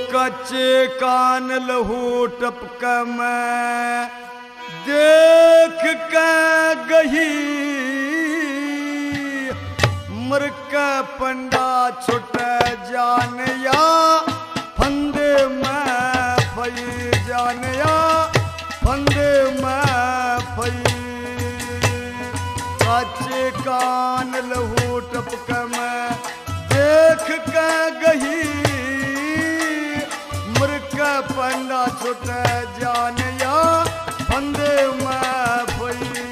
कच्चे कान लहू टपक में देख के गही मर के पंडा छुटे जान या फंदे में फई जान या फंदे में फई कच्चे कान लहू टपक में देख के गही मर के पंडा छुटे जान या फंदे में फई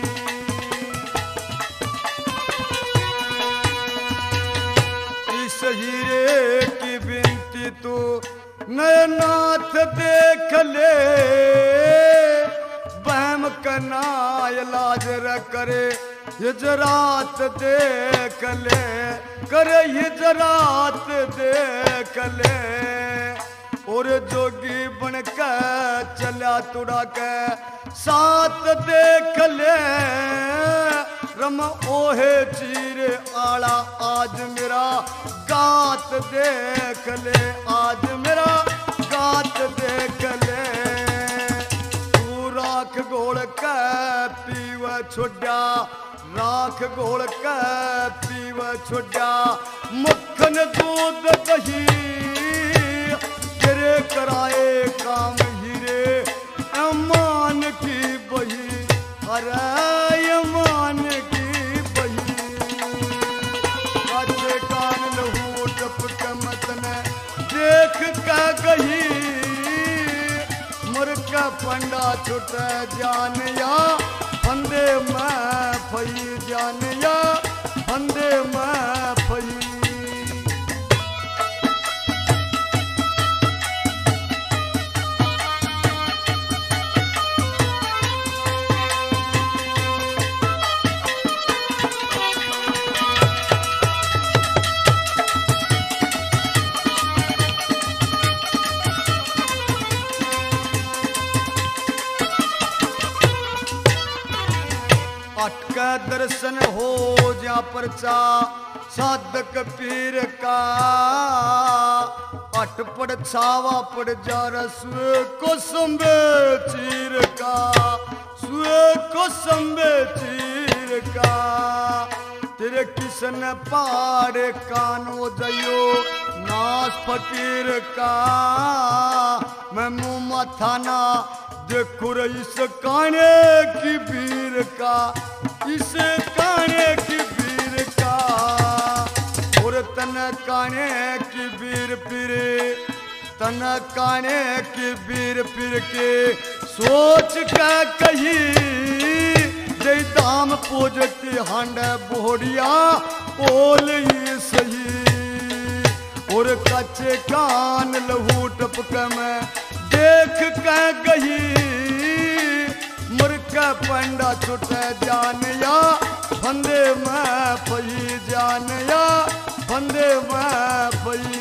इस हीरे की बिनती तू नयनाथ देख ले बहम कना इलाज र करे हिजरात देख ले करे हिजरात देख ले और जोगी बन के चला तुड़ा के साथ देख ले रम ओहे चीर आला आज मेरा गात देख ले आज मेरा गात देख ले तू राख घोल के पीव छोड़ा राख घोल के पीव छोड़ा मक्खन दूध दही तेरे कराए काम हीरे अमान की बही अरे अमान की बही कच्चे कान लहू टपक मतन देख के गही मर का पंडा छुट जान या फंदे में फई जान या फंदे में फई अटका दर्शन हो जा परचा साधक पीर का अट पड़ छावा पड़ जा रसुए को संबे चीर का सुए को संबे चीर का तेरे किसन पाड़े कानो जयो नास फकीर का मैं मुँह मथाना देखो इस काने की वीर का इस काने की वीर का और तन काने की वीर पिरे तन काने की वीर पिर के सोच का कही जय दाम पूजती हांड बोहड़िया ओल ही सही और कच्चे कान लहू टपक में देख के गही मुर्का पंडा छुट जान या फंदे में फई जान या फंदे में फई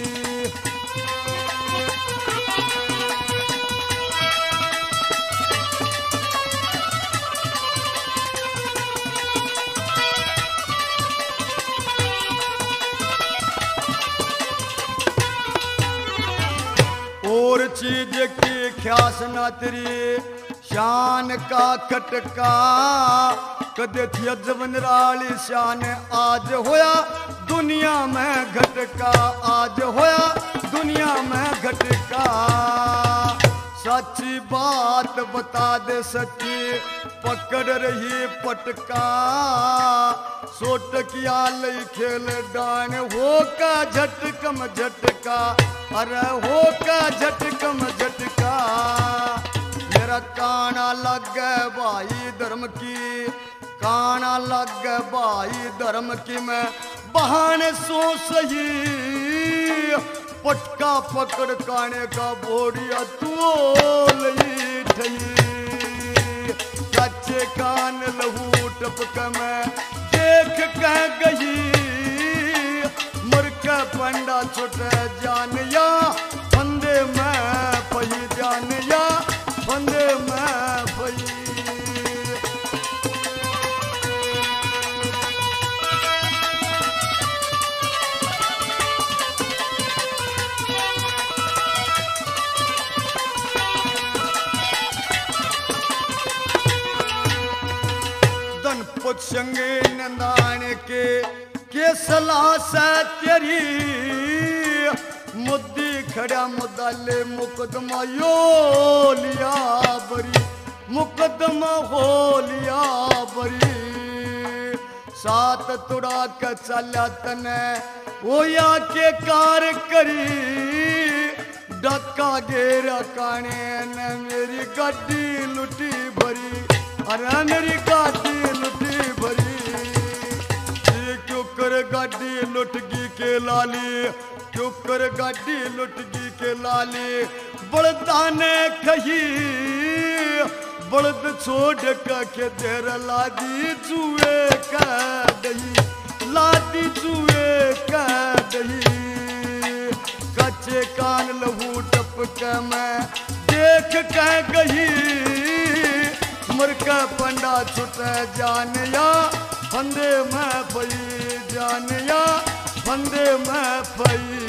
और चीज की ख्यास ना तेरी शान का खटका कदे थी जवन राली शान आज होया दुनिया में घटका आज होया दुनिया में घटका सच्ची बात बता दे सच्ची पकड़ रही पटका सोटकिया लई खेल डान हो का झटकम झटका अरे हो का झटकम झटका मेरा काना लग भाई धर्म की काना लग भाई धर्म की मैं बहाने सो सही पटका पकड़ काने का बोरिया तोल ठही कच्चे कान लहू टपक में देख कह गई मुर्का पंडा छुट जान या फंदे में पही जान या फंदे में पही संगे नंदान के सलाह से तेरी मुद्दी खड़ा मुदाले मुकदमा यो लिया बरी मुकदमा हो लिया बरी सात तुड़ा के चला तने ओया के कार करी डका गेरा काने ने मेरी गाड़ी लुटी भरी अरे मेरी गाड़ी लुटी भरी क्यों कर गाड़ी लुटगी के लाली क्यों कर गाड़ी लुटगी के लाली बड़दा ने कही बड़द छोड़ के देर लादी चूहे का दही लादी चूहे का दही कच्चे कान लहू टपक मैं देख के गई मर के पंडा छुट जानिया फंदे में पई जानिया फंदे में पई